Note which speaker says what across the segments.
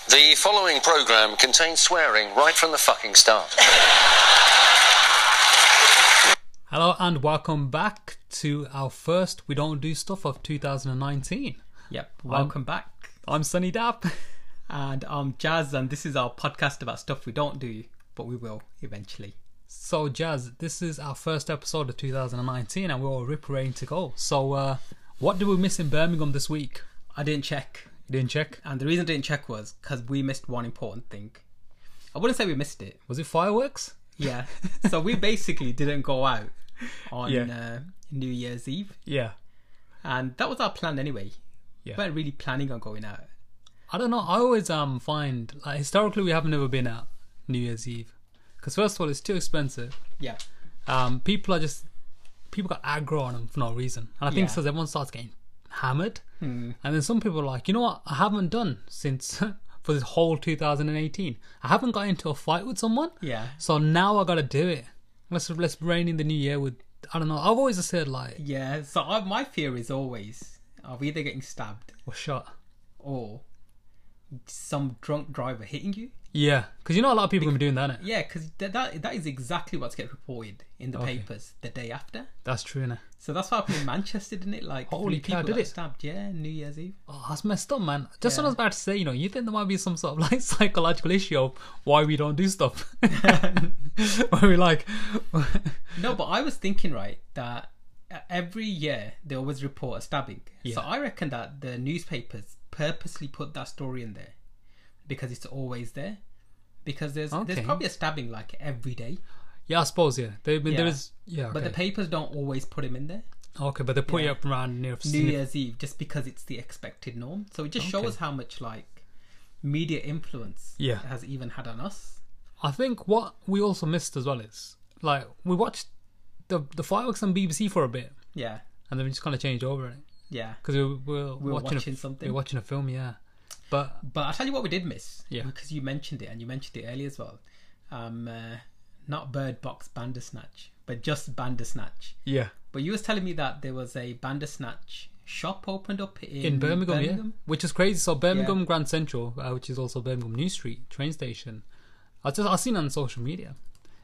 Speaker 1: The following program contains swearing right from the fucking start.
Speaker 2: Hello and welcome back to our first We Don't Do Stuff of 2019.
Speaker 3: Yep, welcome back.
Speaker 2: I'm Sunny Dap.
Speaker 3: And I'm Jazz, and this is our podcast about stuff we don't do, but we will eventually.
Speaker 2: So Jazz, this is our first episode of 2019 and we're all ready to go. So what did we miss in Birmingham this week?
Speaker 3: I didn't check.
Speaker 2: You didn't check?
Speaker 3: And the reason I didn't check was because we missed one important thing. I wouldn't say we missed it.
Speaker 2: Was it fireworks?
Speaker 3: Yeah. So we basically didn't go out on New Year's Eve.
Speaker 2: Yeah.
Speaker 3: And that was our plan anyway.
Speaker 2: Yeah.
Speaker 3: We weren't really planning on going out.
Speaker 2: I don't know. I always find, like, historically we haven't ever been out New Year's Eve. Because first of all, it's too expensive.
Speaker 3: Yeah.
Speaker 2: People got aggro on them for no reason. And I think it's because everyone starts getting hammered. And then some people are like, you know what, I haven't done since for this whole 2018. I haven't got into a fight with someone.
Speaker 3: Yeah.
Speaker 2: So now I gotta do it. Let's reign in the new year with, I don't know, I've always said like,
Speaker 3: Yeah. So my fear is always of either getting stabbed
Speaker 2: or shot.
Speaker 3: or some drunk driver hitting you.
Speaker 2: Yeah, because you know a lot of people are gonna be doing that, innit?
Speaker 3: Yeah, because that is exactly what gets reported in the papers the day after.
Speaker 2: That's true, innit?
Speaker 3: So that's what happened in Manchester, didn't it? Like,
Speaker 2: Holy
Speaker 3: 3 people
Speaker 2: cow, did
Speaker 3: got
Speaker 2: it?
Speaker 3: stabbed. Yeah, New Year's Eve.
Speaker 2: Oh, that's messed up, man. Just what I was about to say, you know, you think there might be some sort of like psychological issue of why we don't do stuff. Where we like...
Speaker 3: No, but I was thinking, right, that every year they always report a stabbing.
Speaker 2: Yeah.
Speaker 3: So I reckon that the newspapers purposely put that story in there because it's always there. Because there's probably a stabbing like every day.
Speaker 2: Yeah, I suppose, yeah. There is... Yeah, okay.
Speaker 3: But the papers don't always put him in there.
Speaker 2: Okay, but they put it up around near
Speaker 3: New Year's Eve just because it's the expected norm. So it just shows how much like media influence it has even had on us.
Speaker 2: I think what we also missed as well is like we watched the fireworks on BBC for a bit.
Speaker 3: Yeah.
Speaker 2: And then we just kind of changed over it.
Speaker 3: Yeah.
Speaker 2: Because we were watching
Speaker 3: something.
Speaker 2: We were watching a film, yeah. But
Speaker 3: I'll tell you what we did miss.
Speaker 2: Yeah.
Speaker 3: Because you mentioned it and you mentioned it earlier as well. Not Bird Box Bandersnatch, but just Bandersnatch.
Speaker 2: Yeah.
Speaker 3: But you was telling me that there was a Bandersnatch shop opened up in
Speaker 2: Birmingham, yeah. Which is crazy. So Birmingham Grand Central, which is also Birmingham New Street train station. I seen it on social media.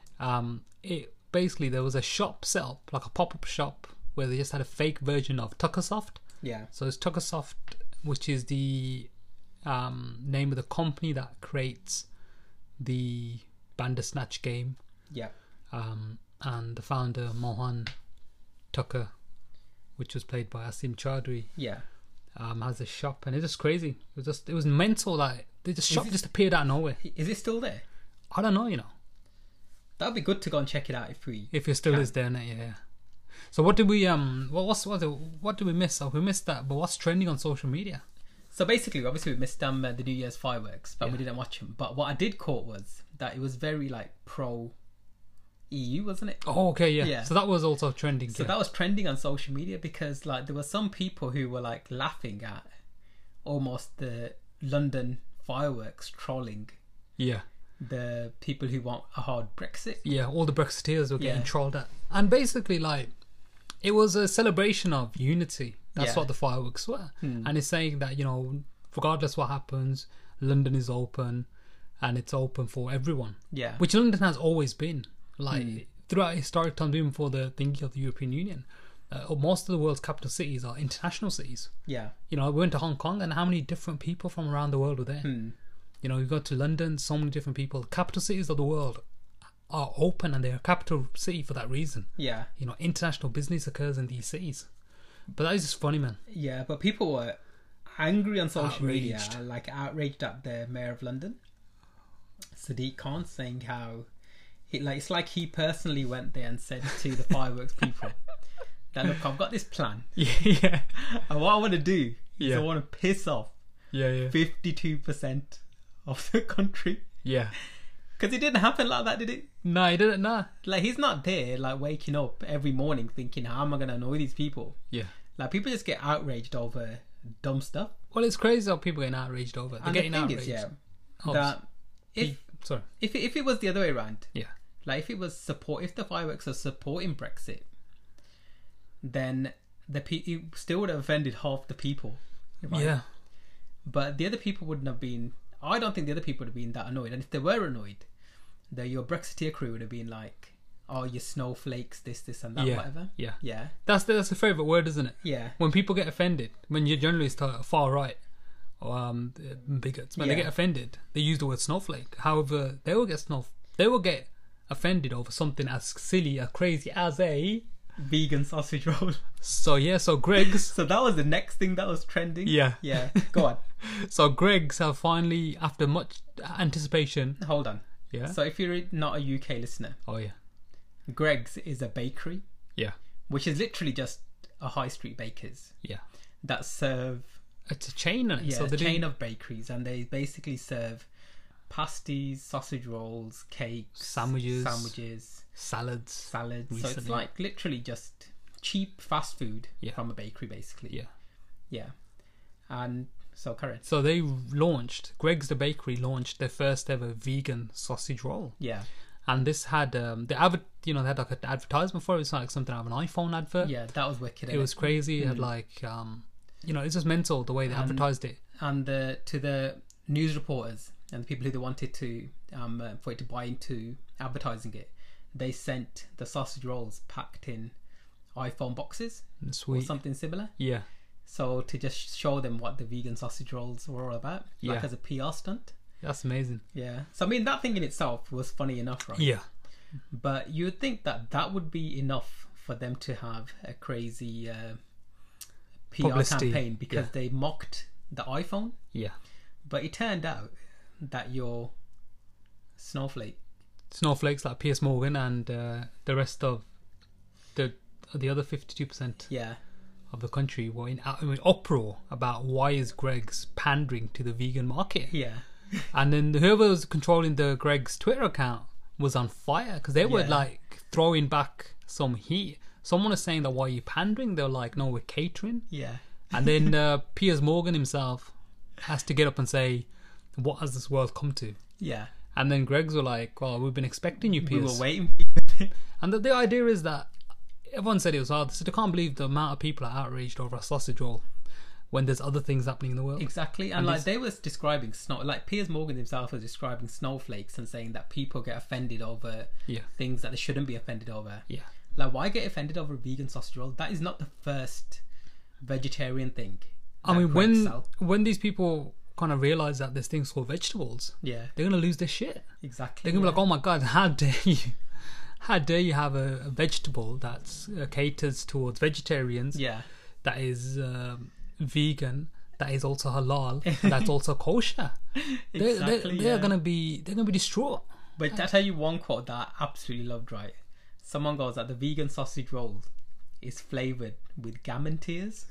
Speaker 2: It basically there was a shop set up, like a pop-up shop, where they just had a fake version of Tuckersoft.
Speaker 3: Yeah.
Speaker 2: So it's Tuckersoft, which is the name of the company that creates the Bandersnatch game.
Speaker 3: Yeah.
Speaker 2: And the founder Mohan Tucker, which was played by Asim Chaudhry, has a shop, and it's just crazy. It was mental. Like the shop just appeared out of nowhere.
Speaker 3: Is it still there?
Speaker 2: I don't know. You know,
Speaker 3: that'd be good to go and check it out if
Speaker 2: it still is there. Yeah. So what did we what did we miss? So we missed that. But what's trending on social media?
Speaker 3: So basically, obviously, we missed the New Year's fireworks, but we didn't watch them. But what I did caught was that it was very like pro EU, wasn't it?
Speaker 2: Oh, okay, yeah. So that was also trending.
Speaker 3: So that was trending on social media because like there were some people who were like laughing at almost the London fireworks trolling.
Speaker 2: Yeah.
Speaker 3: The people who want a hard Brexit.
Speaker 2: Yeah, all the Brexiteers were getting trolled at. And basically, like, it was a celebration of unity. That's what the fireworks were. And it's saying that, you know, regardless what happens, London is open and it's open for everyone. Yeah. Which London has always been. Like, throughout historic times, even before the thinking of the European Union, most of the world's capital cities are international cities. Yeah. You know, we went to Hong Kong and how many different people from around the world were there? You know, you go to London, so many different people. Capital cities of the world are open and they're a capital city for that reason. Yeah. You know, international business occurs in these cities. But that is just funny, man.
Speaker 3: Yeah, but people were angry on social media, like outraged at the Mayor of London, Sadiq Khan, saying how it's like he personally went there and said to the fireworks people that, look, I've got this plan. Yeah. And what I want to do is I want to piss off 52% of the country. Yeah. Because it didn't happen like that, did it?
Speaker 2: No, it didn't, no.
Speaker 3: Like, he's not there, like, waking up every morning thinking, how am I going to annoy these people?
Speaker 2: Yeah.
Speaker 3: Like, people just get outraged over dumb stuff.
Speaker 2: Well, it's crazy how people getting outraged over it. They're getting outraged.
Speaker 3: Is, that if it was the other way around, like, if it was if the fireworks are supporting Brexit, then it still would have offended half the people. Right? Yeah. But the other people wouldn't have been I don't think the other people would have been that annoyed. And if they were annoyed, your Brexiteer crew would have been like, "Oh, you snowflakes, this, and that, whatever."
Speaker 2: Yeah. That's the favourite word, isn't it?
Speaker 3: Yeah.
Speaker 2: When people get offended, when you're generally far right or bigots, when they get offended, they use the word snowflake. However, they will get offended over something as silly, as crazy as a
Speaker 3: vegan sausage roll.
Speaker 2: So Greggs.
Speaker 3: So that was the next thing that was trending.
Speaker 2: Yeah.
Speaker 3: Go on.
Speaker 2: So Greggs have finally, after much anticipation.
Speaker 3: Hold on.
Speaker 2: Yeah.
Speaker 3: So if you're not a UK listener.
Speaker 2: Oh yeah.
Speaker 3: Greggs is a bakery.
Speaker 2: Yeah.
Speaker 3: Which is literally just a high street bakers.
Speaker 2: Yeah.
Speaker 3: That serve.
Speaker 2: It's a chain.
Speaker 3: Yeah, so a chain of bakeries, and they basically serve pasties, sausage rolls, cakes,
Speaker 2: sandwiches, salads.
Speaker 3: So it's like literally just cheap fast food from a bakery, basically. Yeah. And so correct.
Speaker 2: So they Greggs the bakery launched their first ever vegan sausage roll.
Speaker 3: Yeah.
Speaker 2: And this had they had like an advertisement for it. It's like something out of an iPhone advert.
Speaker 3: Yeah, that was wicked.
Speaker 2: It was crazy. It had like it's just mental the way they advertised it.
Speaker 3: And to the news reporters and the people who they wanted to for it to buy into advertising it, they sent the sausage rolls packed in iPhone boxes.
Speaker 2: Sweet.
Speaker 3: Or something similar.
Speaker 2: Yeah.
Speaker 3: So to just show them what the vegan sausage rolls were all about, like as a PR stunt.
Speaker 2: That's amazing.
Speaker 3: Yeah. So I mean, that thing in itself was funny enough, right?
Speaker 2: Yeah.
Speaker 3: But you would think that would be enough for them to have a crazy PR
Speaker 2: publicity
Speaker 3: campaign, because they mocked the iPhone.
Speaker 2: Yeah.
Speaker 3: But it turned out that your snowflakes
Speaker 2: like Piers Morgan and the rest of the other 52% of the country were in uproar about why is Greggs pandering to the vegan market.
Speaker 3: Yeah.
Speaker 2: And then whoever was controlling the Greggs Twitter account was on fire because they were like throwing back some heat. Someone was saying that why are you pandering? They were like, no, we're catering.
Speaker 3: Yeah.
Speaker 2: And then Piers Morgan himself has to get up and say, what has this world come to?
Speaker 3: Yeah.
Speaker 2: And then Greggs were like, well, we've been expecting you, Piers.
Speaker 3: We were waiting for you.
Speaker 2: And the idea is that everyone said it was hard. They said, I can't believe the amount of people are outraged over a sausage roll when there's other things happening in the world.
Speaker 3: Exactly. And like they were describing like Piers Morgan himself was describing snowflakes and saying that people get offended over things that they shouldn't be offended over.
Speaker 2: Yeah.
Speaker 3: Like, why get offended over a vegan sausage roll? That is not the first vegetarian thing.
Speaker 2: I mean, when these people kind of realize that there's things called vegetables, they're gonna lose their shit.
Speaker 3: Exactly.
Speaker 2: They're gonna be like, oh my god, how dare you have a vegetable that's caters towards vegetarians, that is vegan, that is also halal, and that's also kosher. They're gonna be distraught.
Speaker 3: But I tell you one quote that I absolutely loved, right? Someone goes that the vegan sausage roll is flavoured with gammon tears.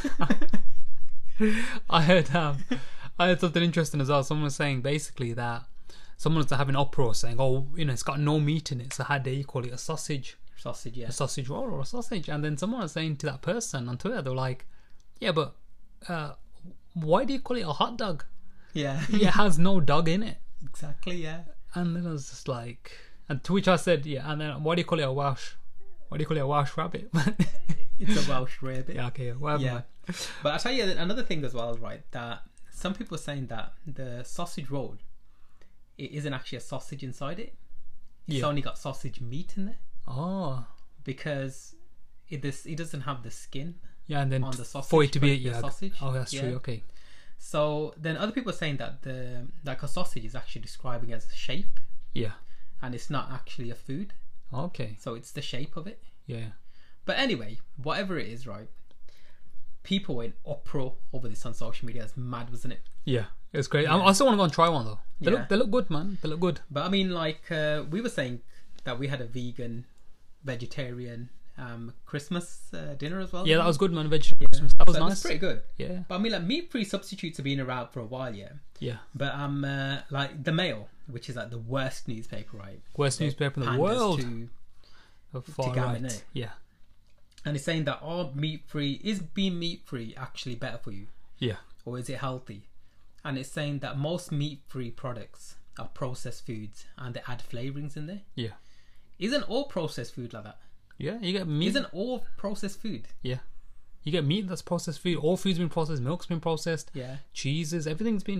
Speaker 2: I heard something interesting as well. Someone was saying basically that someone was having uproar saying, oh, it's got no meat in it, so how dare you call it a sausage? A sausage roll or a sausage. And then someone was saying to that person on Twitter, they were like, yeah, but why do you call it a hot dog?
Speaker 3: Yeah.
Speaker 2: It has no dog in it.
Speaker 3: Exactly, yeah.
Speaker 2: And then I was just like, and to which I said, and then why do you call it a Welsh? Why do you call it a Welsh rabbit?
Speaker 3: It's a Welsh rabbit.
Speaker 2: Yeah, okay, whatever.
Speaker 3: Yeah. But I'll tell you another thing as well, right? That some people are saying that the sausage roll, it isn't actually a sausage inside it. It's only got sausage meat in there.
Speaker 2: Oh.
Speaker 3: Because it doesn't have the skin.
Speaker 2: Yeah, and then
Speaker 3: on the sausage,
Speaker 2: for it to be
Speaker 3: sausage.
Speaker 2: Oh, that's true. Okay.
Speaker 3: So then other people are saying that a sausage is actually describing as a shape.
Speaker 2: Yeah.
Speaker 3: And it's not actually a food.
Speaker 2: Okay.
Speaker 3: So it's the shape of it.
Speaker 2: Yeah.
Speaker 3: But anyway, whatever it is, right? People were in uproar over this on social media. It's mad, wasn't it?
Speaker 2: Yeah, it was great. I still want to go and try one though. They look good, man. They look good.
Speaker 3: But I mean, like we were saying that we had a vegetarian Christmas dinner as well.
Speaker 2: Yeah, that was good, man. Vegetarian Christmas. That was nice.
Speaker 3: It was pretty good.
Speaker 2: Yeah.
Speaker 3: But I mean, like meat-free substitutes have been around for a while,
Speaker 2: Yeah.
Speaker 3: But like the Mail, which is like the worst newspaper, right?
Speaker 2: Worst newspaper in the world.
Speaker 3: To gammon,
Speaker 2: yeah.
Speaker 3: And it's saying that is being meat-free actually better for you?
Speaker 2: Yeah.
Speaker 3: Or is it healthy? And it's saying that most meat-free products are processed foods and they add flavourings in there.
Speaker 2: Yeah.
Speaker 3: Isn't all processed food like that?
Speaker 2: Yeah, you get meat.
Speaker 3: Isn't all processed food?
Speaker 2: Yeah. You get meat that's processed food. All food's been processed. Milk's been processed.
Speaker 3: Yeah.
Speaker 2: Cheeses. Everything's been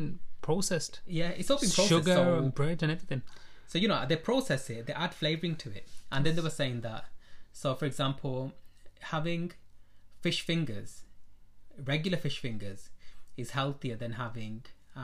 Speaker 2: processed.
Speaker 3: Yeah, it's all been processed.
Speaker 2: Sugar and bread and everything.
Speaker 3: So, they process it, they add flavouring to it. And then they were saying that, so for example, having fish fingers, regular fish fingers, is healthier than having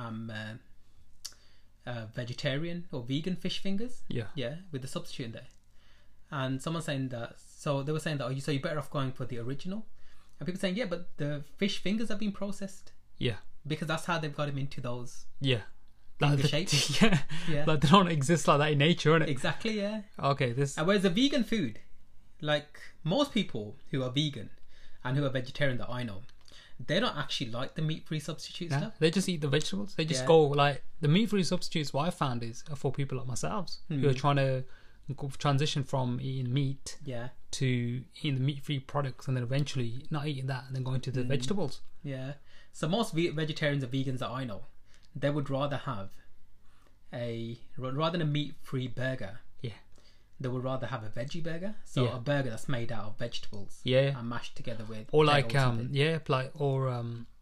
Speaker 3: vegetarian or vegan fish fingers. Yeah, with the substitute in there. And someone saying that, so they were saying that, so you're better off going for the original. And people saying, yeah, but the fish fingers have been processed.
Speaker 2: Yeah.
Speaker 3: Because that's how they've got them into those.
Speaker 2: Yeah.
Speaker 3: Like the shape.
Speaker 2: Yeah. Like they don't exist like that in nature, innit?
Speaker 3: Exactly, yeah.
Speaker 2: Okay,
Speaker 3: And whereas the vegan food, like most people who are vegan and who are vegetarian that I know, they don't actually like the meat-free substitute stuff.
Speaker 2: They just eat the vegetables. They just go, like, the meat-free substitutes, what I found is for people like myself who are trying to transition from eating meat to eating the meat-free products, and then eventually not eating that and then going to the vegetables.
Speaker 3: Yeah. So most vegetarians or vegans that I know, they would rather have rather than a meat-free burger. Yeah. They would rather have a veggie burger. So a burger that's made out of vegetables. Yeah. And mashed together with.
Speaker 2: Or like or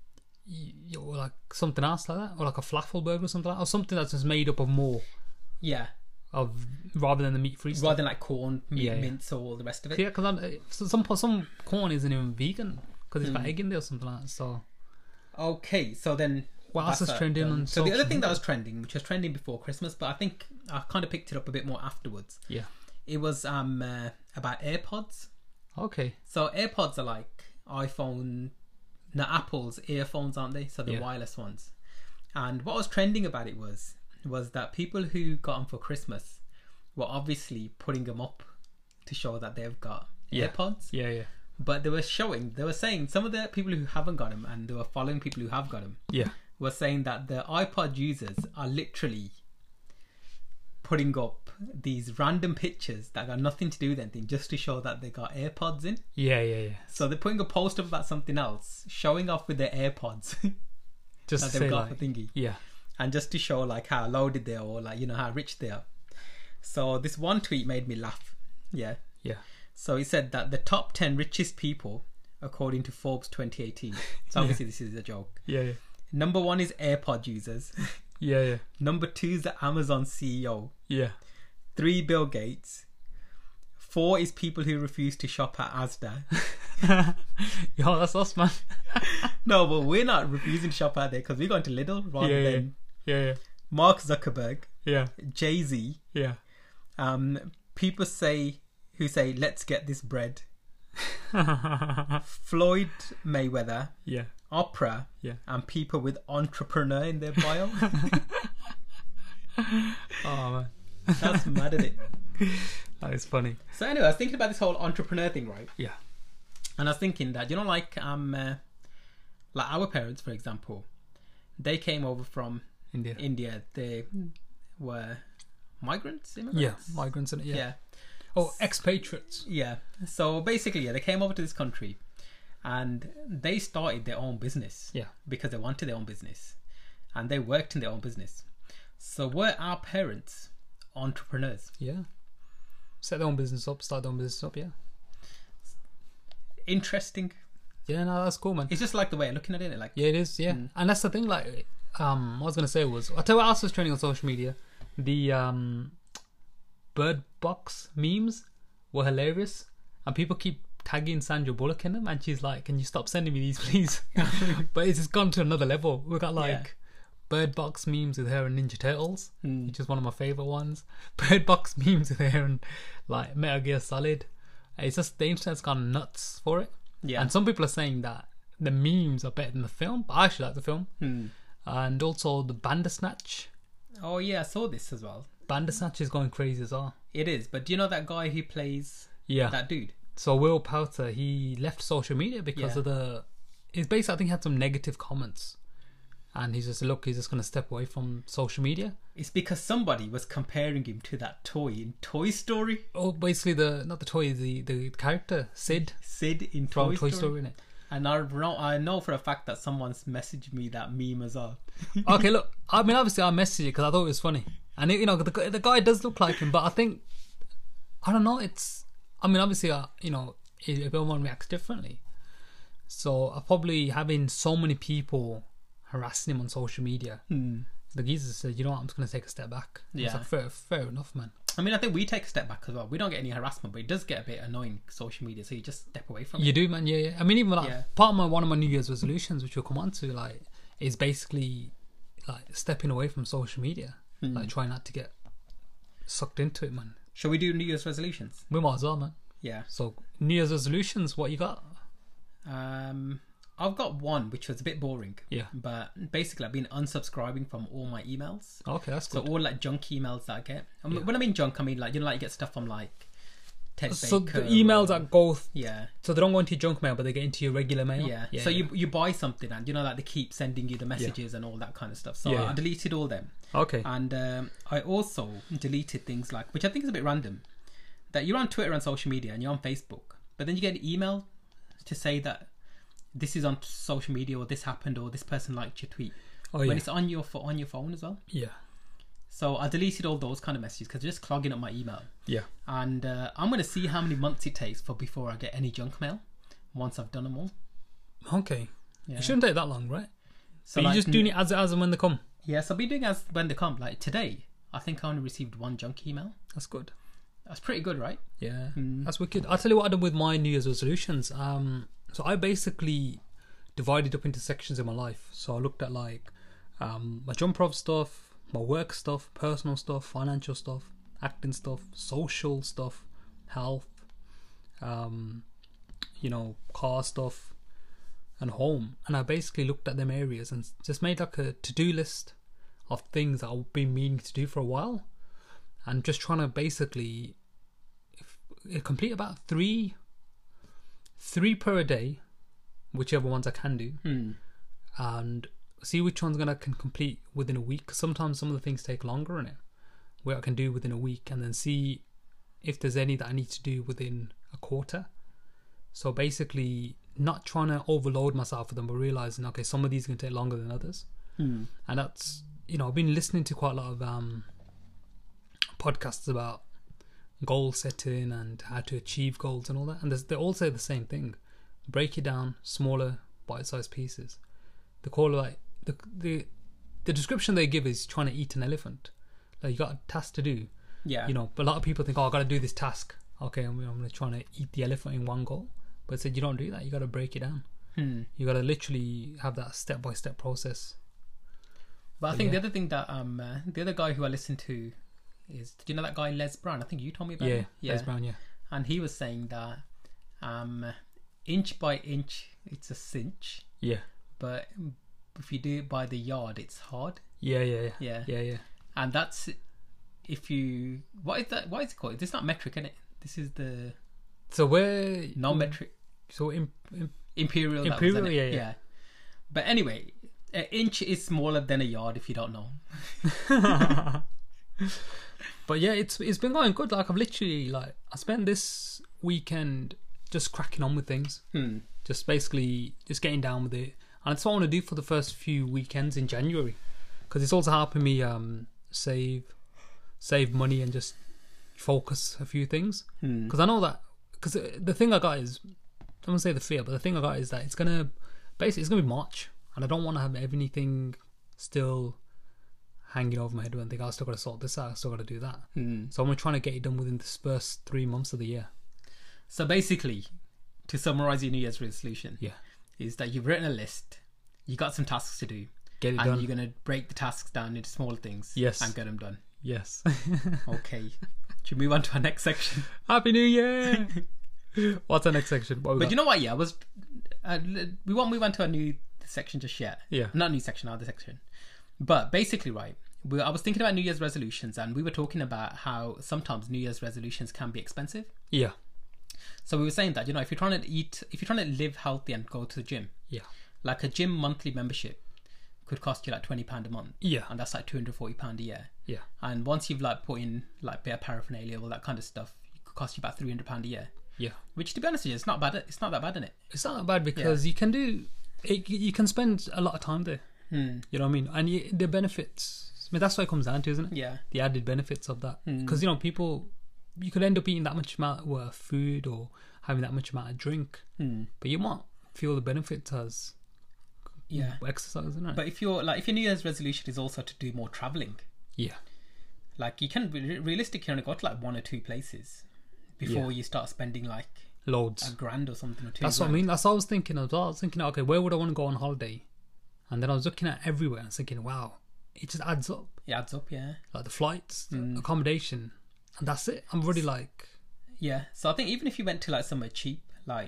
Speaker 2: like something else like that, or like a falafel burger or something like that, or something that's just made up of more.
Speaker 3: Yeah.
Speaker 2: Rather than the meat-free stuff.
Speaker 3: Rather than like corn, mince, or all the rest of it.
Speaker 2: Yeah, because some corn isn't even vegan because it's got egg in there or something like that. So.
Speaker 3: Okay, so then.
Speaker 2: What else is trending on
Speaker 3: So the other thing that was trending, which was trending before Christmas, but I think I kind of picked it up a bit more afterwards.
Speaker 2: Yeah.
Speaker 3: It was about AirPods. Okay. So AirPods are like Apple's earphones, aren't they? So the wireless ones. And what was trending about it was that people who got them for Christmas were obviously putting them up to show that they've got AirPods. Yeah, yeah. But they were saying some of the people who haven't got them, and they were following people who have got them. Yeah. Were saying that the iPod users are literally putting up these random pictures that got nothing to do with anything just to show that they got AirPods in. Yeah, yeah, yeah. So they're putting a post up about something else, showing off with their AirPods just that they've got for thingy. Yeah. And just to show like how loaded they are, or like, how rich they are. So this one tweet made me laugh. Yeah. Yeah. So he said that the top 10 richest people according to Forbes 2018. So obviously this is a joke. Yeah, yeah. Number 1 is AirPod users. Yeah, yeah. Number 2 is the Amazon CEO. Yeah. 3, Bill Gates. 4 is people who refuse to shop at Asda.
Speaker 2: Yo, that's us, man.
Speaker 3: No, but we're not refusing to shop out there because we're going to Lidl rather than Mark Zuckerberg. Yeah. Jay-Z. Yeah. People who say, let's get this bread. Floyd Mayweather. Yeah. Oprah. Yeah. And people with entrepreneur in their bio.
Speaker 2: Oh, man.
Speaker 3: That's mad, isn't it?
Speaker 2: That is funny.
Speaker 3: So anyway, I was thinking about this whole entrepreneur thing, right? Yeah. And I was thinking that, like our parents, for example, they came over from India. They were immigrants.
Speaker 2: Yeah, migrants, yeah. Yeah. Oh, expatriates.
Speaker 3: Yeah. So basically, they came over to this country and they started their own business. Yeah. Because they wanted their own business. And they worked in their own business. So were our parents entrepreneurs?
Speaker 2: Yeah. Set their own business up, start their own business up, yeah.
Speaker 3: Interesting.
Speaker 2: Yeah, no, that's cool, man.
Speaker 3: It's just like the way of looking at it. Like,
Speaker 2: yeah, it is, yeah. And that's the thing, like, what I was going to say was, I'll tell you what else was trending on social media. The Bird Box memes were hilarious. And people keep tagging Sandra Bullock in them. And she's like, can you stop sending me these, please? But it's just gone to another level. We've got, like... Bird Box memes with her and Ninja Turtles, which is one of my favourite ones. Bird Box memes with her and like Metal Gear Solid. It's just the internet's gone nuts for it. Yeah. And some people are saying that the memes are better than the film, but I actually like the film. And also the Bandersnatch.
Speaker 3: Oh yeah, I saw this as well.
Speaker 2: Bandersnatch is going crazy as well.
Speaker 3: It is, but do you know that guy who plays that dude?
Speaker 2: So Will Poulter, he left social media because of it's basically, I think he had some negative comments. And he's just going to step away from social media.
Speaker 3: It's because somebody was comparing him to that toy in Toy Story.
Speaker 2: Oh, basically not the toy, the character, Sid.
Speaker 3: Sid in Toy Story, innit? And I know for a fact that someone's messaged me that meme as well.
Speaker 2: Okay, look, I mean, obviously I messaged it because I thought it was funny. And, the guy does look like him, but I think, I don't know, obviously, everyone reacts differently. So, probably having so many people harassing him on social media the geezer said, you know what, I'm just going to take a step back.
Speaker 3: Yeah.
Speaker 2: It's like, fair enough, man.
Speaker 3: I mean, I think we take a step back as well. We don't get any harassment, but it does get a bit annoying, social media, so you just step away from it.
Speaker 2: You do, man. Yeah. I mean, even like part of one of my New Year's resolutions, which we'll come on to, like, is basically like stepping away from social media, like trying not to get sucked into it, man.
Speaker 3: Shall we do New Year's resolutions?
Speaker 2: We might as well, man.
Speaker 3: Yeah.
Speaker 2: So New Year's resolutions, what you got?
Speaker 3: I've got one which was a bit boring.
Speaker 2: Yeah.
Speaker 3: But basically, I've been unsubscribing from all my emails.
Speaker 2: Okay, that's good.
Speaker 3: So all like junk emails that I get. When I mean junk, I mean like, you know, like you get stuff from like Ted
Speaker 2: So
Speaker 3: Baker
Speaker 2: the emails that go,
Speaker 3: yeah.
Speaker 2: So they don't go into your junk mail, but they get into your regular mail.
Speaker 3: Yeah. So you buy something, and you know, like they keep sending you the messages and all that kind of stuff. So I deleted all them.
Speaker 2: Okay.
Speaker 3: And I also deleted things like, which I think is a bit random, that you're on Twitter and social media and you're on Facebook, but then you get an email to say that this is on social media, or this happened, or this person liked your tweet. When it's on your phone as well.
Speaker 2: Yeah.
Speaker 3: So I deleted all those kind of messages because they're just clogging up my email.
Speaker 2: Yeah.
Speaker 3: And I'm going to see how many months it takes before I get any junk mail once I've done them all.
Speaker 2: Okay.
Speaker 3: Yeah.
Speaker 2: It shouldn't take that long, right?
Speaker 3: So
Speaker 2: but you're just doing it as and when they come.
Speaker 3: Yes, I'll be doing as when they come. Like today, I think I only received one junk email.
Speaker 2: That's good.
Speaker 3: That's pretty good, right?
Speaker 2: Yeah, that's wicked. I'll tell you what I did with my New Year's resolutions. So I basically divided up into sections in my life. So I looked at like my jump prov stuff, my work stuff, personal stuff, financial stuff, acting stuff, social stuff, health, you know, car stuff, and home. And I basically looked at them areas and just made like a to-do list of things that I've been meaning to do for a while, and just trying to basically complete about three per a day, whichever ones I can do, and see which ones can complete within a week. Cause sometimes some of the things take longer in it, where I can do within a week, and then see if there's any that I need to do within a quarter. So basically, not trying to overload myself with them, but realizing, okay, some of these are going to take longer than others. And that's, you know, I've been listening to quite a lot of podcasts about goal setting and how to achieve goals and all that, and they all say the same thing: break it down, smaller bite-sized pieces. They call it like the description they give is trying to eat an elephant. Like, you got a task to do, you know, but a lot of people think, oh, I got to do this task, okay, I'm going to try to eat the elephant in one go. But I said, you don't do that, you got to break it down. You got to literally have that step-by-step process.
Speaker 3: But I think the other thing that the other guy who I listened to is, do you know that guy Les Brown? I think you told me about him.
Speaker 2: Les Brown,
Speaker 3: And he was saying that inch by inch it's a cinch, but if you do it by the yard it's hard. Yeah. And that's if you, what is it called? This is not metric, is it? This is the non-metric.
Speaker 2: So
Speaker 3: imperial, yeah. But anyway, an inch is smaller than a yard if you don't know.
Speaker 2: But yeah, it's been going good. Like, I've literally, like, I spent this weekend just cracking on with things, just basically just getting down with it, and that's what I want to do for the first few weekends in January, because it's also helping me save money and just focus a few things. Because I know that, because the thing I got is, I don't want to say the fear, but the thing I got is that it's gonna be March, and I don't want to have anything still hanging over my head and think, I still got to sort this out, I still got to do that. So I'm trying to get it done within the first 3 months of the year.
Speaker 3: So basically, to summarize your New Year's resolution, is that you've written a list, you got some tasks to do,
Speaker 2: get it
Speaker 3: and
Speaker 2: done.
Speaker 3: you're going to break the tasks down into small things, and get them done.
Speaker 2: Yes.
Speaker 3: Okay. Should we move on to our next section?
Speaker 2: Happy New Year! What's our next section?
Speaker 3: But you know what? Yeah, we won't move on to a new section just yet.
Speaker 2: Yeah.
Speaker 3: Not new section, other section. But basically, right, I was thinking about New Year's resolutions, and we were talking about how sometimes New Year's resolutions can be expensive.
Speaker 2: Yeah.
Speaker 3: So we were saying that, you know, if you're trying to live healthy and go to the gym, like a gym monthly membership could cost you like £20 a month.
Speaker 2: Yeah.
Speaker 3: And that's like £240 a year.
Speaker 2: Yeah.
Speaker 3: And once you've like put in like a bit of paraphernalia, all that kind of stuff, it could cost you about £300 a year.
Speaker 2: Yeah.
Speaker 3: Which, to be honest with you, it's not bad. It's not that bad, isn't it?
Speaker 2: It's not that bad because you can do it. You can spend a lot of time there. You know what I mean? And the benefits. I mean, that's what it comes down to, isn't it?
Speaker 3: Yeah.
Speaker 2: The added benefits of that, because you know, people, you could end up eating that much amount of food or having that much amount of drink, but you might feel the benefits as exercise, isn't it?
Speaker 3: But if your New Year's resolution is also to do more traveling,
Speaker 2: yeah,
Speaker 3: like you can realistically only go to like 1 or 2 places before you start spending like
Speaker 2: loads,
Speaker 3: $1,000 or something, or 2
Speaker 2: That's
Speaker 3: grand.
Speaker 2: what I mean. That's what I was thinking as well. I was thinking, okay, where would I want to go on holiday? And then I was looking at everywhere and thinking, wow, it just adds up.
Speaker 3: It adds up, yeah.
Speaker 2: Like the flights, accommodation, and that's it. I'm really like,
Speaker 3: yeah. So I think even if you went to like somewhere cheap, like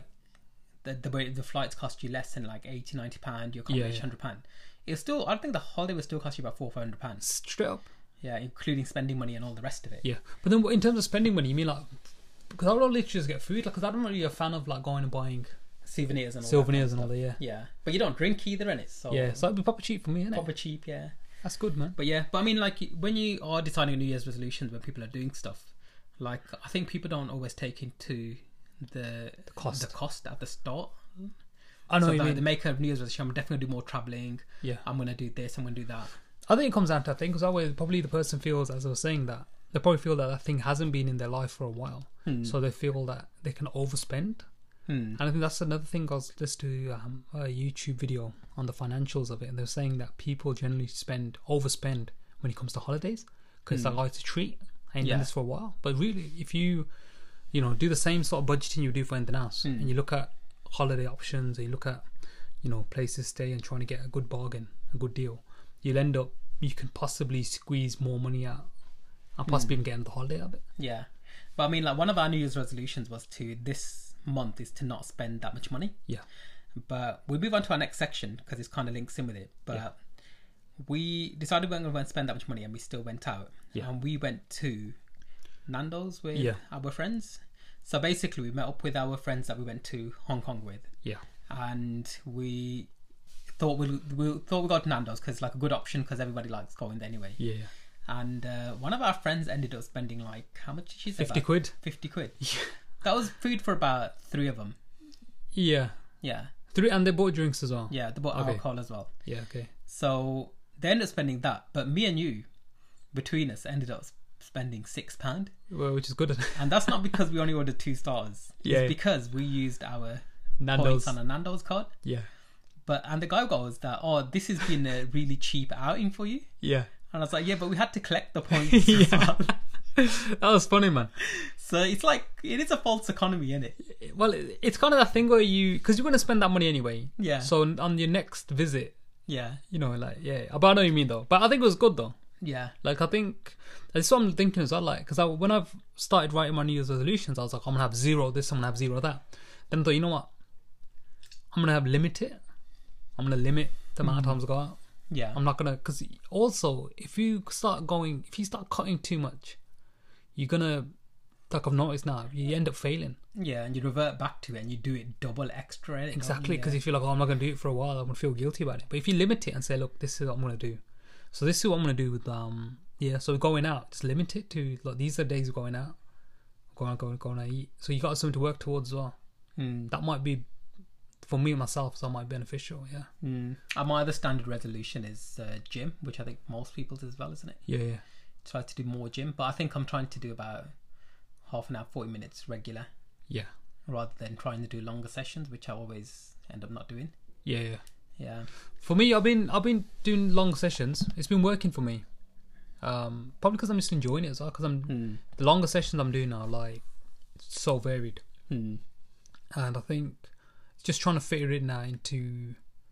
Speaker 3: the flights cost you less than like £80-90, your accommodation £100. It's still, I think the holiday would still cost you about £400-500.
Speaker 2: straight up.
Speaker 3: Yeah, including spending money and all the rest of it.
Speaker 2: Yeah, but then in terms of spending money, you mean like, because I would literally just get food, like, because I'm not really a fan of like going and buying
Speaker 3: Souvenirs and all
Speaker 2: that. Yeah.
Speaker 3: Yeah, but you don't drink either, innit? So
Speaker 2: Yeah, so it'd be proper cheap for me, innit?
Speaker 3: proper cheap, yeah.
Speaker 2: That's good, man.
Speaker 3: But I mean, like when you are deciding New Year's resolutions, when people are doing stuff, like I think people don't always take into the cost at the start.
Speaker 2: I know
Speaker 3: So
Speaker 2: what you
Speaker 3: like,
Speaker 2: mean.
Speaker 3: they make a New Year's resolution, I'm definitely gonna do more traveling.
Speaker 2: Yeah.
Speaker 3: I'm gonna do this. I'm gonna do that.
Speaker 2: I think it comes down to that thing, because that way probably the person feels, as I was saying, that they probably feel that thing hasn't been in their life for a while, so they feel that they can overspend. And I think that's another thing. I was listening to a YouTube video on the financials of it, and they're saying that people generally overspend when it comes to holidays, because it's like it's a treat. I ain't done this for a while, but really, if you do the same sort of budgeting you do for anything else, and you look at holiday options, and you look at places to stay and trying to get a good bargain, a good deal, you'll end up, you can possibly squeeze more money out and possibly even get into the holiday of it.
Speaker 3: Yeah, but I mean, like one of our New Year's resolutions was this month is to not spend that much money.
Speaker 2: Yeah.
Speaker 3: But we'll move on to our next section because it's kind of links in with it. But we decided we weren't going to spend that much money, and we still went out.
Speaker 2: Yeah.
Speaker 3: And we went to Nando's with our friends. So basically, we met up with our friends that we went to Hong Kong with.
Speaker 2: Yeah.
Speaker 3: And we thought we'd go to Nando's because it's like a good option because everybody likes going there anyway.
Speaker 2: Yeah.
Speaker 3: And one of our friends ended up spending like, how much did she say?
Speaker 2: 50 quid.
Speaker 3: 50 quid. That was food for about 3 of them.
Speaker 2: Yeah.
Speaker 3: Yeah.
Speaker 2: 3, and they bought drinks as well.
Speaker 3: Yeah, they bought alcohol as well.
Speaker 2: Yeah, okay.
Speaker 3: So they ended up spending that. But me and you, between us, ended up spending £6.
Speaker 2: Well, which is good.
Speaker 3: And that's not because we only ordered 2 stars.
Speaker 2: Yeah.
Speaker 3: It's because we used our
Speaker 2: Nando's
Speaker 3: points on a Nando's card.
Speaker 2: Yeah.
Speaker 3: And the guy goes that, this has been a really cheap outing for you.
Speaker 2: Yeah.
Speaker 3: And I was like, yeah, but we had to collect the points as well.
Speaker 2: That was funny, man.
Speaker 3: So it's like, it is a false economy, isn't it?
Speaker 2: Well, it's kind of that thing where because you're going to spend that money anyway.
Speaker 3: Yeah.
Speaker 2: So on your next visit,
Speaker 3: Yeah.
Speaker 2: but I know what you mean though. But I think it was good though.
Speaker 3: Yeah.
Speaker 2: Like, I think that's what I'm thinking as well. Like, because when I've started writing my New Year's resolutions, I was like, I'm gonna have 0 this, I'm gonna have 0 that. Then I thought, you know what? I'm gonna limit it. I'm gonna limit the amount of times I go out.
Speaker 3: Yeah.
Speaker 2: I'm not gonna, because also if you start cutting too much, you're gonna, like I've noticed now, you end up failing.
Speaker 3: Yeah, and you revert back to it and you do it double extra.
Speaker 2: Exactly, because if you're like, I'm not gonna do it for a while, I'm gonna feel guilty about it. But if you limit it and say, look, this is what I'm gonna do. So this is what I'm gonna do with so going out, just limit it to like, these are days of going out, going out eat. So you got something to work towards as well. That might be, for me myself, so that might be beneficial. Yeah.
Speaker 3: And my other standard resolution is gym, which I think most people's as well, isn't it?
Speaker 2: Yeah.
Speaker 3: Try to do more gym, but I think I'm trying to do about half an hour, 40 minutes regular.
Speaker 2: Yeah.
Speaker 3: Rather than trying to do longer sessions, which I always end up not doing.
Speaker 2: Yeah.
Speaker 3: Yeah.
Speaker 2: For me, I've been doing long sessions. It's been working for me. Probably because I'm just enjoying it as well. Because the longer sessions I'm doing are like so varied, and I think just trying to figure it now into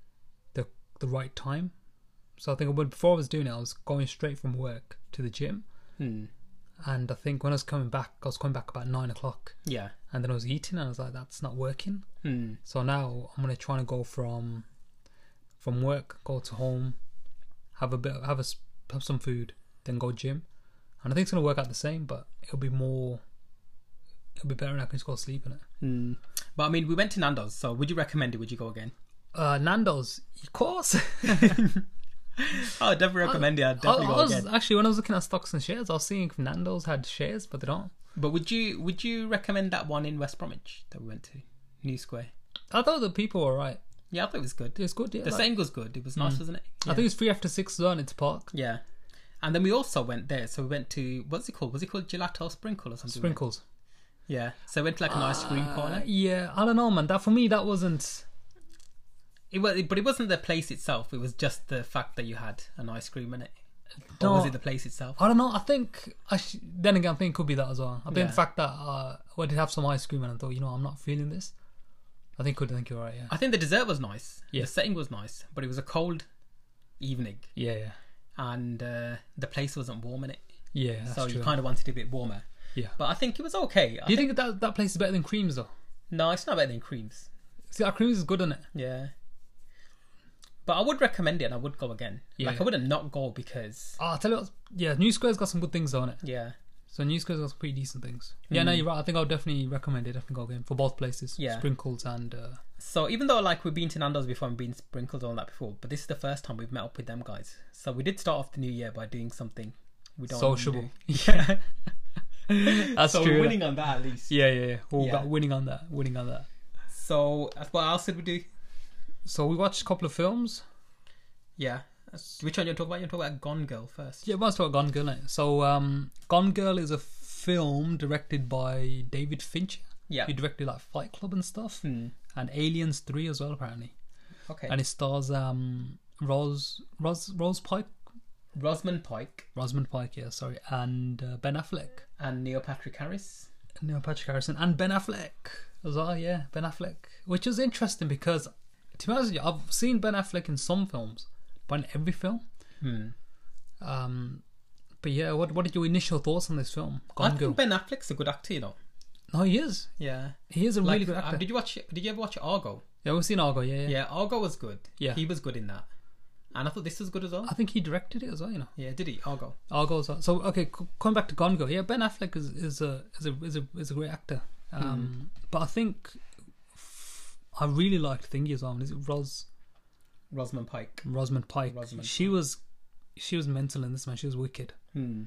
Speaker 2: the right time. So I think before I was doing it, I was going straight from work to the gym, and I think when I was coming back about 9 o'clock.
Speaker 3: Yeah.
Speaker 2: And then I was eating, and I was like, that's not working. So now I'm gonna try to go from work, go to home, have some food, then go gym, and I think it's gonna work out the same, but it'll be better when I can just go to sleep in it.
Speaker 3: But I mean, we went to Nando's, so would you recommend it? Would you go again?
Speaker 2: Nando's, of course.
Speaker 3: I would definitely recommend it. I'd definitely go again.
Speaker 2: Actually, when I was looking at stocks and shares, I was seeing if Nando's had shares, but they don't.
Speaker 3: But would you recommend that one in West Bromwich that we went to, New Square?
Speaker 2: I thought the people were right.
Speaker 3: Yeah, I thought it was good.
Speaker 2: It was good. Yeah,
Speaker 3: The saying was good. It was nice, wasn't it? Yeah.
Speaker 2: I think it's 3 after 6 as well in its park.
Speaker 3: Yeah. And then we also went there. So we went to, what's it called? Was it called Gelato Sprinkle or something?
Speaker 2: Sprinkles.
Speaker 3: Yeah. So we went to like an ice cream corner.
Speaker 2: Yeah, I don't know, man. For me, that wasn't.
Speaker 3: But it wasn't the place itself. It was just the fact that you had an ice cream in it. Or
Speaker 2: No.
Speaker 3: was it the place itself?
Speaker 2: I don't know. I think then again, I think it could be that as well. I think
Speaker 3: Yeah.
Speaker 2: the fact that I did have some ice cream and I thought, I'm not feeling this. I think you're right. Yeah.
Speaker 3: I think the dessert was nice.
Speaker 2: Yeah.
Speaker 3: The setting was nice, but it was a cold evening,
Speaker 2: Yeah.
Speaker 3: and the place wasn't warm in it.
Speaker 2: Yeah. That's
Speaker 3: So
Speaker 2: true.
Speaker 3: you kind of wanted it a bit warmer.
Speaker 2: Yeah.
Speaker 3: But I think it was okay.
Speaker 2: Do you think that place is better than Creams though?
Speaker 3: No, it's not better than Creams.
Speaker 2: See, our Creams is good, isn't it?
Speaker 3: Yeah. But I would recommend it and I would go again.
Speaker 2: Yeah.
Speaker 3: Like, I wouldn't not go because...
Speaker 2: I'll tell you what. Yeah, New Square's got some good things on it.
Speaker 3: Yeah.
Speaker 2: So New Square's got some pretty decent things. Yeah, no, you're right. I think I'll definitely recommend it. Definitely go again for both places.
Speaker 3: Yeah.
Speaker 2: Sprinkles and...
Speaker 3: So even though, like, we've been to Nando's before and been Sprinkles and all that before, but this is the first time we've met up with them guys. So we did start off the new year by doing something we don't
Speaker 2: sociable.
Speaker 3: normally
Speaker 2: Yeah.
Speaker 3: do.
Speaker 2: That's
Speaker 3: So
Speaker 2: true.
Speaker 3: we're winning on that at least.
Speaker 2: Yeah. We'll
Speaker 3: Yeah.
Speaker 2: got winning on that.
Speaker 3: So what else did we do?
Speaker 2: So we watched a couple of films.
Speaker 3: Yeah. Which one you talk about? You talk about Gone Girl first.
Speaker 2: Yeah, let's talk about Gone Girl. Innit? So Gone Girl is a film directed by David Fincher.
Speaker 3: Yeah.
Speaker 2: He directed like Fight Club and stuff.
Speaker 3: Hmm.
Speaker 2: And Aliens 3 as well, apparently.
Speaker 3: Okay.
Speaker 2: And it stars Rose Pike.
Speaker 3: Rosamund Pike
Speaker 2: Rosamund Pike, yeah, sorry. And Ben Affleck.
Speaker 3: and Neil Patrick Harris.
Speaker 2: Neil Patrick Harrison. And Ben Affleck as well, yeah. Ben Affleck. Which is interesting because, to be honest with you, I've seen Ben Affleck in some films, but in every film. But yeah, what are your initial thoughts on this film?
Speaker 3: I
Speaker 2: Gone Girl.
Speaker 3: think Ben Affleck's a good actor, you know.
Speaker 2: No, he is.
Speaker 3: Yeah.
Speaker 2: He is a really good actor.
Speaker 3: Did you ever watch Argo?
Speaker 2: Yeah, we've seen Argo, yeah.
Speaker 3: Yeah, Argo was good.
Speaker 2: Yeah.
Speaker 3: He was good in that. And I thought this was good as well.
Speaker 2: I think he directed it as well,
Speaker 3: Yeah, did he? Argo.
Speaker 2: Argo as well. So, okay, coming back to Gone Girl, yeah, Ben Affleck is a great actor. But I think I really liked Thingy as well. Is it
Speaker 3: Rosamund Pike.
Speaker 2: Rosamund Pike?
Speaker 3: Rosamund
Speaker 2: She was mental in this, man. She was wicked.
Speaker 3: Hmm.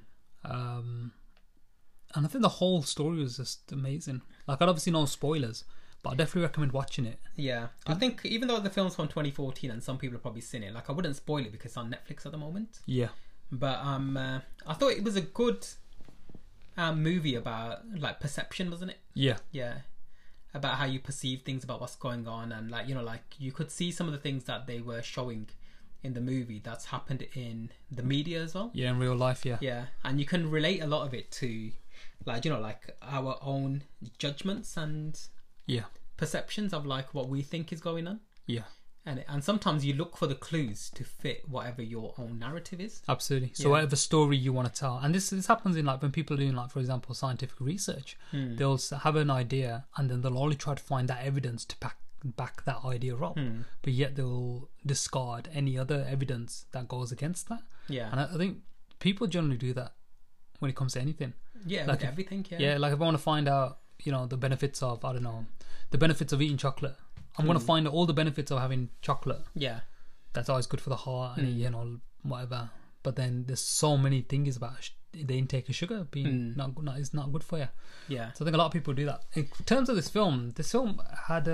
Speaker 2: And I think the whole story was just amazing. Like, I'd obviously no spoilers, but I definitely recommend watching it.
Speaker 3: Yeah. I think even though the film's from 2014 and some people have probably seen it, like, I wouldn't spoil it because it's on Netflix at the moment.
Speaker 2: Yeah.
Speaker 3: But I thought it was a good movie about, like, perception, wasn't it?
Speaker 2: Yeah.
Speaker 3: Yeah. About how you perceive things, about what's going on, and, like, you know, like, you could see some of the things that they were showing in the movie that's happened in the media as well.
Speaker 2: Yeah, in real life, yeah.
Speaker 3: Yeah, and you can relate a lot of it to, like, you know, like, our own judgments and
Speaker 2: Yeah.
Speaker 3: perceptions of, like, what we think is going on.
Speaker 2: Yeah.
Speaker 3: And sometimes you look for the clues to fit whatever your own narrative is.
Speaker 2: Absolutely. So
Speaker 3: Yeah.
Speaker 2: whatever story you want to tell, and this happens in, like, when people are doing, like, for example, scientific research, they'll have an idea and then they'll only try to find that evidence to back that idea up, but yet they'll discard any other evidence that goes against that.
Speaker 3: Yeah.
Speaker 2: And I think people generally do that when it comes to anything.
Speaker 3: Yeah,
Speaker 2: like
Speaker 3: with everything, yeah.
Speaker 2: Yeah, like if I want to find out, the benefits of, I don't know, the benefits of eating chocolate, I'm going to find all the benefits of having chocolate.
Speaker 3: Yeah.
Speaker 2: That's always good for the heart and, whatever. But then there's so many things about the intake of sugar being is not good for you.
Speaker 3: Yeah.
Speaker 2: So I think a lot of people do that. In terms of this film had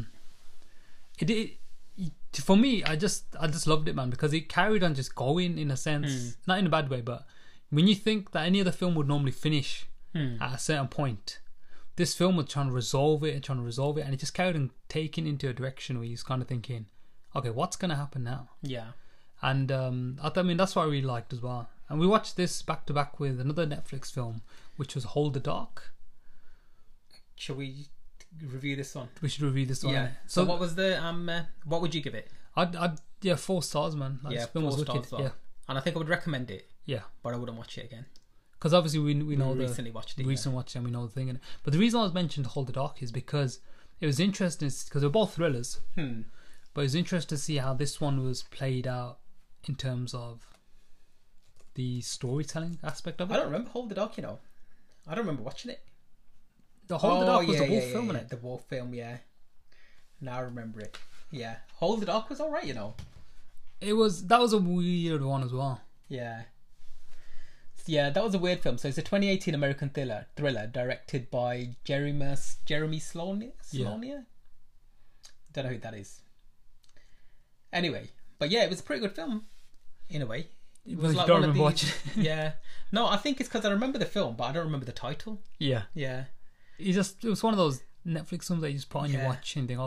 Speaker 2: for me, I just loved it, man, because it carried on just going in a sense, not in a bad way, but when you think that any other film would normally finish at a certain point, this film was trying to resolve it, and it just carried on taking into a direction where you're kind of thinking, okay, what's going to happen now?
Speaker 3: Yeah.
Speaker 2: And I mean, that's what I really liked as well. And we watched this back to back with another Netflix film, which was Hold the Dark.
Speaker 3: Shall we review this one?
Speaker 2: We should review this one.
Speaker 3: Yeah. So what was the what would you give it?
Speaker 2: I'd 4 stars, man. Like,
Speaker 3: Yeah,
Speaker 2: this film
Speaker 3: 4
Speaker 2: was
Speaker 3: stars
Speaker 2: wicked.
Speaker 3: as well.
Speaker 2: Yeah,
Speaker 3: And I think I would recommend it,
Speaker 2: yeah.
Speaker 3: but I wouldn't watch it again.
Speaker 2: Because obviously we know
Speaker 3: We
Speaker 2: the
Speaker 3: recently watched it.
Speaker 2: recent watch and we know the thing in it. But the reason I was mentioned Hold the Dark is because it was interesting because they're both thrillers. But it was interesting to see how this one was played out in terms of the storytelling aspect of it.
Speaker 3: I don't remember Hold the Dark, I don't remember watching it.
Speaker 2: The Hold the Dark was the wolf film,
Speaker 3: yeah.
Speaker 2: innit?
Speaker 3: The wolf film, yeah. Now I remember it. Yeah. Hold the Dark was alright,
Speaker 2: That was a weird one as well.
Speaker 3: Yeah. Yeah, that was a weird film. So it's a 2018 American thriller directed by Jeremy Slonier? Don't know who that is. Anyway, but yeah, it was a pretty good film in a way. It was
Speaker 2: You don't remember watching it?
Speaker 3: Yeah. No, I think it's because I remember the film, but I don't remember the title.
Speaker 2: Yeah.
Speaker 3: Yeah.
Speaker 2: It was one of those Netflix films that you just put on your
Speaker 3: Yeah.
Speaker 2: watch and think, okay,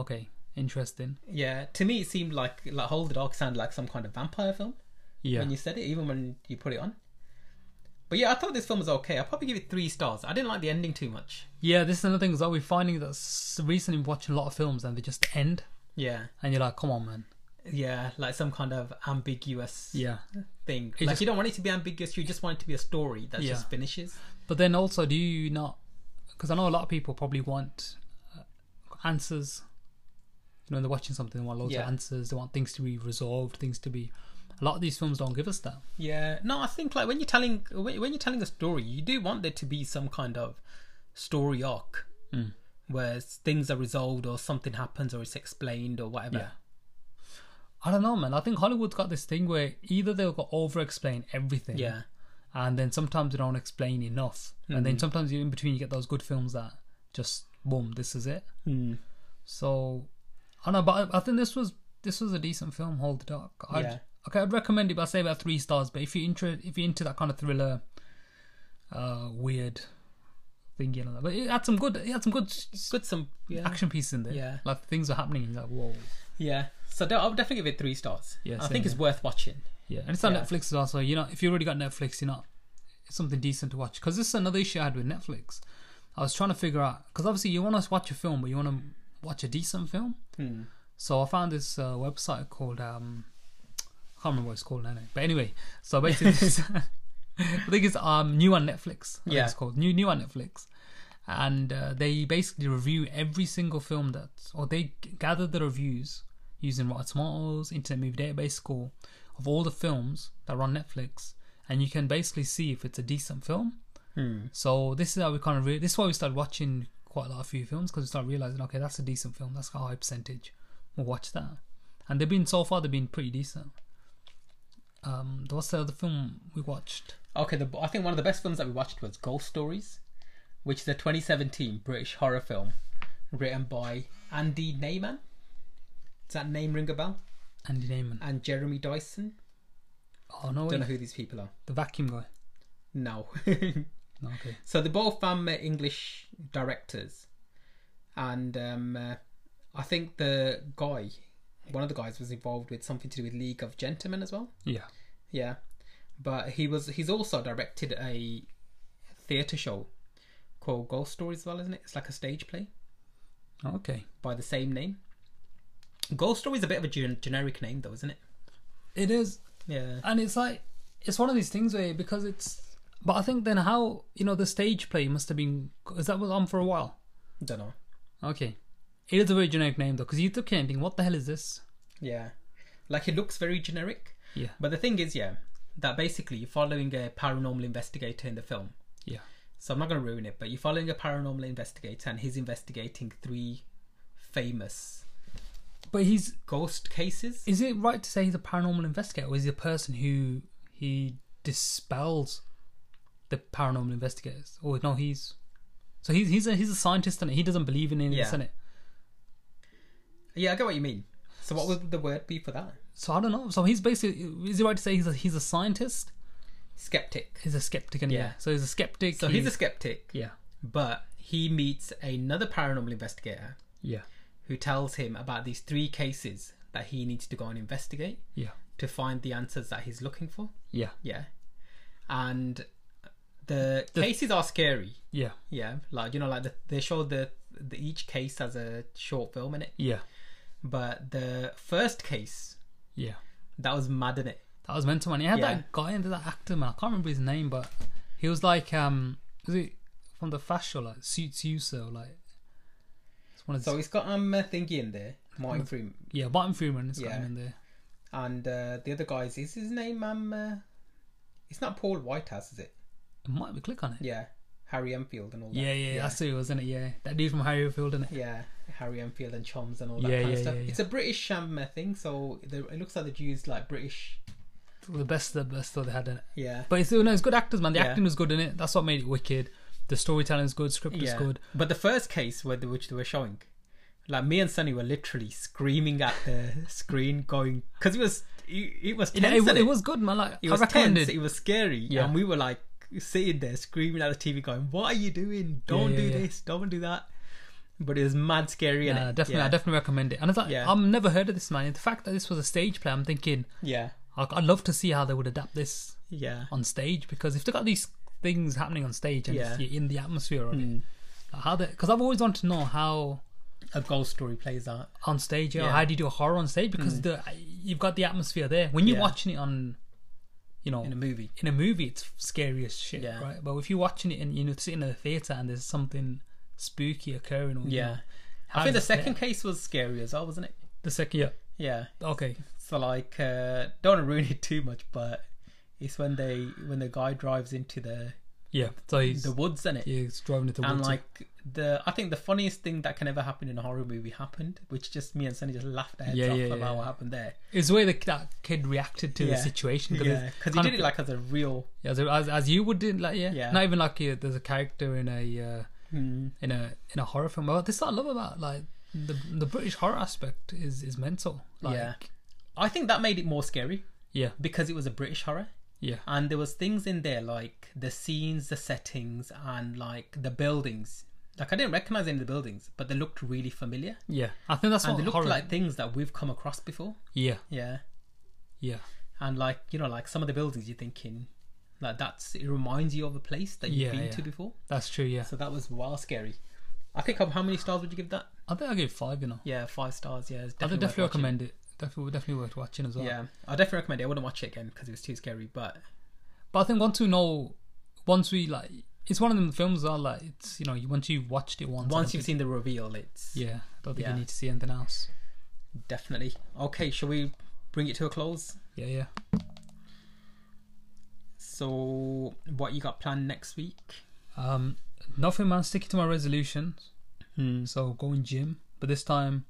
Speaker 2: interesting.
Speaker 3: Yeah, to me it seemed like Hold the Dog sounded like some kind of vampire film.
Speaker 2: Yeah.
Speaker 3: When you said it, even when you put it on. But yeah, I thought this film was okay. I'll probably give it 3 stars. I didn't like the ending too much.
Speaker 2: Yeah, this is another thing is that we're finding that recently watching a lot of films and they just end.
Speaker 3: Yeah.
Speaker 2: And you're like, come on, man.
Speaker 3: Yeah, like some kind of ambiguous thing.
Speaker 2: It
Speaker 3: like you don't want it to be ambiguous, you just want it to be a story that just finishes.
Speaker 2: But then also, do you not... Because I know a lot of people probably want answers. You know, they're watching something, they want loads of answers, they want things to be resolved, things to be... A lot of these films don't give us that.
Speaker 3: Yeah, no, I think like when you're telling a story, you do want there to be some kind of story arc where things are resolved or something happens or it's explained or whatever.
Speaker 2: Yeah. I don't know, man. I think Hollywood's got this thing where either they'll go over-explain everything, and then sometimes they don't explain enough, and then sometimes in between you get those good films that just boom, this is it. So I don't know, but I think this was a decent film. Hold the Dog. I'd recommend it, but I'd say about 3 stars. But if you're into that kind of thriller, weird thing, you know, but it had some good action pieces in there.
Speaker 3: Yeah,
Speaker 2: like things are happening. Like whoa.
Speaker 3: Yeah, so I'll definitely give it 3 stars. Yeah, I think it's worth watching.
Speaker 2: Yeah, and it's on Netflix as well. So you know, if you already got Netflix, it's something decent to watch. Because this is another issue I had with Netflix. I was trying to figure out, because obviously you want to watch a film, but you want to watch a decent film. So I found this website called I can't remember what it's called now. But anyway, so basically, I think it's new on Netflix. It's called new on Netflix, and they basically review every single film they gather the reviews using Rotten Tomatoes, Internet Movie Database score of all the films that are on Netflix, and you can basically see if it's a decent film. So this is how we kind of this is why we started watching quite a few films, because we started realizing, okay, that's a decent film, that's got a high percentage, we'll watch that. And they've been pretty decent. What's the other film we watched?
Speaker 3: Okay, I think one of the best films that we watched was Ghost Stories, which is a 2017 British horror film written by Andy Neyman. Does that name ring a bell?
Speaker 2: Andy Neyman.
Speaker 3: And Jeremy Dyson.
Speaker 2: Oh, no.
Speaker 3: Don't know who these people are.
Speaker 2: The vacuum guy?
Speaker 3: No.
Speaker 2: Okay.
Speaker 3: So they're both English directors. And I think one of the guys was involved with something to do with League of Gentlemen as well. Yeah. Yeah. But he's also directed a theatre show called Ghost Stories as well, isn't it? It's like a stage play.
Speaker 2: Okay.
Speaker 3: By the same name. Ghost Story is a bit of a generic name though, isn't it?
Speaker 2: It is.
Speaker 3: Yeah.
Speaker 2: And it's like, it's one of these things where, because it's... But I think then how, the stage play must have been... Is that was on for a while?
Speaker 3: Don't know.
Speaker 2: Okay. It is a very generic name though, because you took it and think, what the hell is this?
Speaker 3: Yeah. Like, it looks very generic.
Speaker 2: Yeah.
Speaker 3: But the thing is, that basically you're following a paranormal investigator in the film.
Speaker 2: Yeah.
Speaker 3: So I'm not going to ruin it, but you're following a paranormal investigator and he's investigating 3 famous...
Speaker 2: But he's...
Speaker 3: ghost cases?
Speaker 2: Is it right to say he's a paranormal investigator, or is he a person who... he dispels the paranormal investigators? Or no, he's... So he's a scientist, and he doesn't believe in this, isn't it?
Speaker 3: Yeah, I get what you mean. So what would the word be for that?
Speaker 2: So I don't know. So he's basically... Is it right to say he's a scientist?
Speaker 3: Skeptic.
Speaker 2: He's a skeptic, and so he's a skeptic.
Speaker 3: So he's a skeptic.
Speaker 2: Yeah.
Speaker 3: But he meets another paranormal investigator.
Speaker 2: Yeah.
Speaker 3: Who tells him about these 3 cases that he needs to go and investigate.
Speaker 2: Yeah.
Speaker 3: To find the answers that he's looking for.
Speaker 2: Yeah.
Speaker 3: Yeah. And the cases are scary.
Speaker 2: Yeah.
Speaker 3: Yeah. Like, they show the each case as a short film in it.
Speaker 2: Yeah.
Speaker 3: But the first case.
Speaker 2: Yeah.
Speaker 3: That was mad, in it.
Speaker 2: That was mental, man. He had that guy into that actor, man. I can't remember his name, but he was like, was it from the Fast show, like Suits You, so like.
Speaker 3: So he's got thingy in there, Martin Freeman.
Speaker 2: Yeah, Martin Freeman has got him in there.
Speaker 3: And the other guys, is his name it's not Paul Whitehouse, is it?
Speaker 2: It might be. Click on it.
Speaker 3: Yeah, Harry Enfield and all that.
Speaker 2: Yeah, that's who it was, isn't it? Yeah, that dude from Harry Enfield, isn't it?
Speaker 3: Yeah, Harry Enfield and Chums and all that kind of stuff. It's a British thing, so it looks like they used like British.
Speaker 2: The best that they had in it.
Speaker 3: Yeah,
Speaker 2: but it's good actors, man. The acting was good in it. That's what made it wicked. The storytelling is good, script is good.
Speaker 3: But the first case which they were showing, like me and Sonny were literally screaming at the screen, going, because it was tense.
Speaker 2: It was good, man. Like,
Speaker 3: it was tense. It was scary, and we were like sitting there screaming at the TV, going, "What are you doing? Don't do this! Don't do that!" But it was mad scary.
Speaker 2: Definitely, I definitely recommend it. And it's like, I've never heard of this, man. The fact that this was a stage play, I'm thinking, I'd love to see how they would adapt this on stage, because if they got these things happening on stage and you're in the atmosphere of it, how they, because I've always wanted to know how
Speaker 3: a ghost story plays out
Speaker 2: on stage, or how do you do a horror on stage, because you've got the atmosphere there. When you're watching it on, in a movie it's scary as shit, right? But if you're watching it and sitting in a theatre and there's something spooky occurring,
Speaker 3: I think the second case was scary as well, wasn't it?
Speaker 2: The second, okay.
Speaker 3: So like, don't want to ruin it too much, but it's when the guy drives into the woods, isn't it?
Speaker 2: Yeah, he's driving into the woods.
Speaker 3: And like I think the funniest thing that can ever happen in a horror movie happened, which just me and Sunny just laughed our heads off about what happened there.
Speaker 2: It's the way that kid reacted to the situation,
Speaker 3: because he did it like as a real,
Speaker 2: as you would do, like not even like there's a character in a in a horror film. But this is what I love about like the British horror aspect is mental. Like,
Speaker 3: I think that made it more scary.
Speaker 2: Yeah,
Speaker 3: because it was a British horror.
Speaker 2: Yeah,
Speaker 3: and there was things in there like the scenes, the settings, and like the buildings. Like I didn't recognize any of the buildings, but they looked really familiar.
Speaker 2: Yeah, I think that's what
Speaker 3: they looked
Speaker 2: horror,
Speaker 3: like things that we've come across before.
Speaker 2: Yeah.
Speaker 3: And like like some of the buildings, you're thinking like it reminds you of a place that you've been to before.
Speaker 2: That's true. Yeah.
Speaker 3: So that was wild scary. I think how many stars would you give that?
Speaker 2: I think I gave 5.
Speaker 3: Yeah, 5 stars. Yeah, it's
Speaker 2: I would definitely recommend it. Definitely worth watching as well.
Speaker 3: Yeah, I definitely recommend it. I wouldn't watch it again because it was too scary. But
Speaker 2: I think once we like, it's one of them films that like it's once you've watched it once
Speaker 3: you've seen the reveal, it's
Speaker 2: I don't think you need to see anything else.
Speaker 3: Definitely. Okay, shall we bring it to a close?
Speaker 2: Yeah. So
Speaker 3: what you got planned next week?
Speaker 2: Nothing, man. Sticking to my resolutions. So going gym, but this time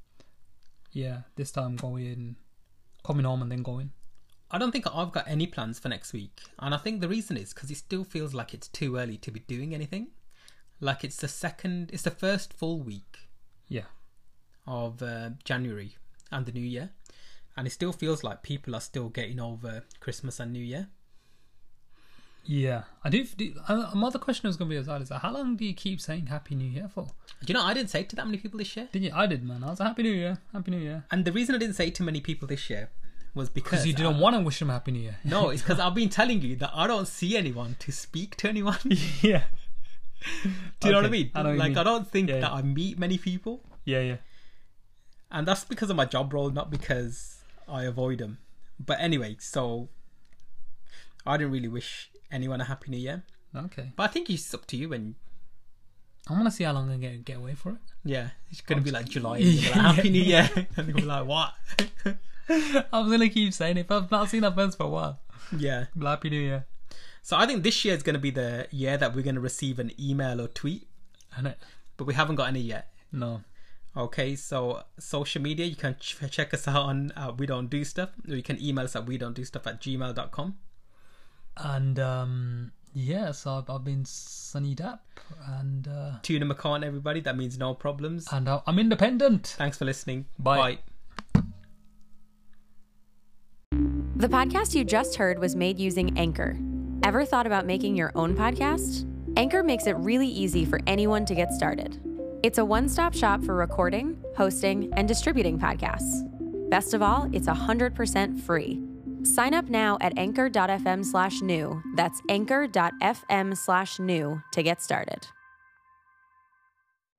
Speaker 2: going, coming home and then going.
Speaker 3: I don't think I've got any plans for next week, and I think the reason is because it still feels like it's too early to be doing anything. Like it's the first full week, of January and the New Year, and it still feels like people are still getting over Christmas and New Year.
Speaker 2: Yeah, I do. Another question was going to be as well is how long do you keep saying Happy New Year for?
Speaker 3: Do you know I didn't say it to that many people this year?
Speaker 2: Didn't you? I did, man. I was like, Happy New Year, Happy New Year.
Speaker 3: And the reason I didn't say it to many people this year was because
Speaker 2: you didn't want to wish them Happy New Year.
Speaker 3: No, it's because I've been telling you that I don't see anyone to speak to anyone.
Speaker 2: Yeah.
Speaker 3: Do you know what I mean?
Speaker 2: I know
Speaker 3: I don't think that I meet many people.
Speaker 2: Yeah.
Speaker 3: And that's because of my job role, not because I avoid them. But anyway, so I didn't really wish anyone a Happy New Year.
Speaker 2: Okay.
Speaker 3: But I think it's up to you when...
Speaker 2: I want to see how long I can get away for it.
Speaker 3: Yeah. It's going to be like July. And like, Happy New Year. And you'll be like, what?
Speaker 2: I'm going to keep saying it, but I've not seen that fence for a while.
Speaker 3: Yeah.
Speaker 2: Happy New Year.
Speaker 3: So I think this year is going to be the year that we're going to receive an email or tweet. But we haven't got any yet.
Speaker 2: No.
Speaker 3: Okay, so social media, you can check us out on We Don't Do Stuff, or you can email us at wedon'tdostuff@gmail.com.
Speaker 2: And so I've been Sunny Dapp and
Speaker 3: Tuna McCann, everybody. That means no problems.
Speaker 2: And I'm independent.
Speaker 3: Thanks for listening.
Speaker 2: Bye.
Speaker 4: The podcast you just heard was made using Anchor. Ever thought about making your own podcast? Anchor makes it really easy for anyone to get started. It's a one-stop shop for recording, hosting, and distributing podcasts. Best of all, it's 100% free. Sign up now at anchor.fm/new. That's anchor.fm/new to get started.